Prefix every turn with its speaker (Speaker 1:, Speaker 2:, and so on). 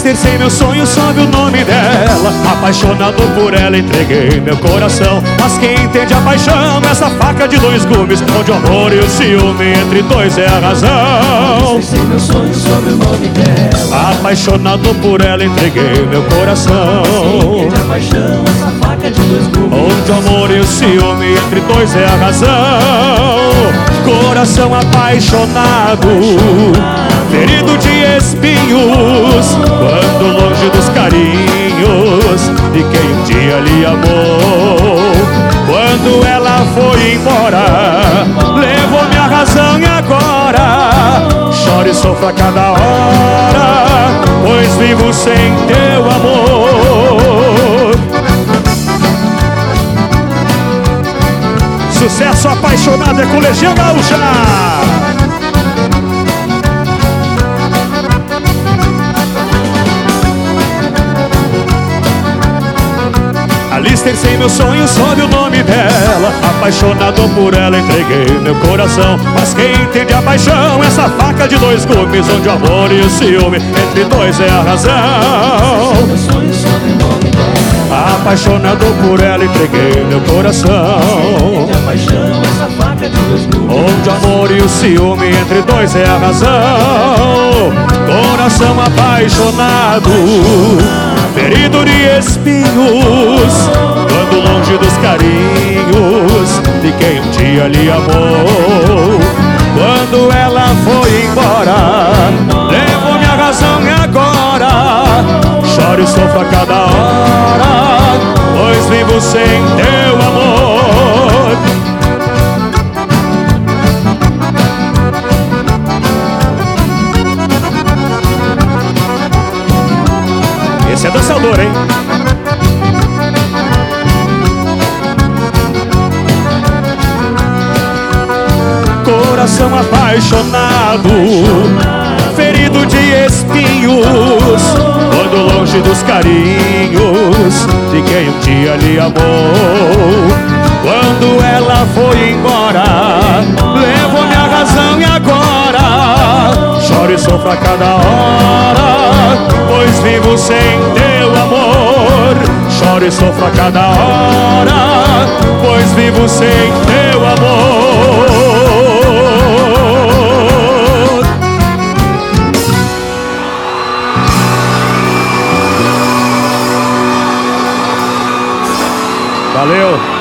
Speaker 1: Alicercei meu sonho sob o nome dela. Apaixonado por ela, entreguei meu coração. Mas quem entende a paixão, essa faca de dois gumes, onde o amor e o ciúme entre dois é a razão.
Speaker 2: Alicercei meu sonho sob o nome dela.
Speaker 1: Apaixonado por ela, entreguei meu coração.
Speaker 2: Quem entende a paixão, essa faca de dois gumes,
Speaker 1: onde o amor e o ciúme entre dois é a razão. Coração apaixonado, ferido de espinhos, quando longe dos carinhos de quem um dia lhe amou. Quando ela foi embora, levou minha razão e agora choro e sofro a cada hora, pois vivo sem teu amor. Sucesso apaixonado é com Legião Gaúcha. Alicercei meu sonho sob o nome dela. Apaixonado por ela, entreguei meu coração. Mas quem entende a paixão, essa faca de dois gumes, onde o amor e o ciúme entre dois é a razão.
Speaker 2: meu sonho sob o nome dela.
Speaker 1: Apaixonado por ela, entreguei meu coração.
Speaker 2: Quem entende a paixão, essa faca de dois gumes,
Speaker 1: onde o amor e o ciúme entre dois é a razão. Coração apaixonado, ferido de espinhos, quando longe dos carinhos de quem um dia lhe amou. Quando ela foi embora, levou minha razão e agora choro e sofro a cada hora, pois vivo sem teu amor. Esse é dançador, hein? Coração apaixonado, ferido de espinhos, quando longe dos carinhos de quem um dia lhe amou. Quando ela foi embora, levou minha razão e agora choro e sofro a cada hora, pois vivo sem teu amor. Choro e sofro a cada hora, pois vivo sem teu amor. Valeu!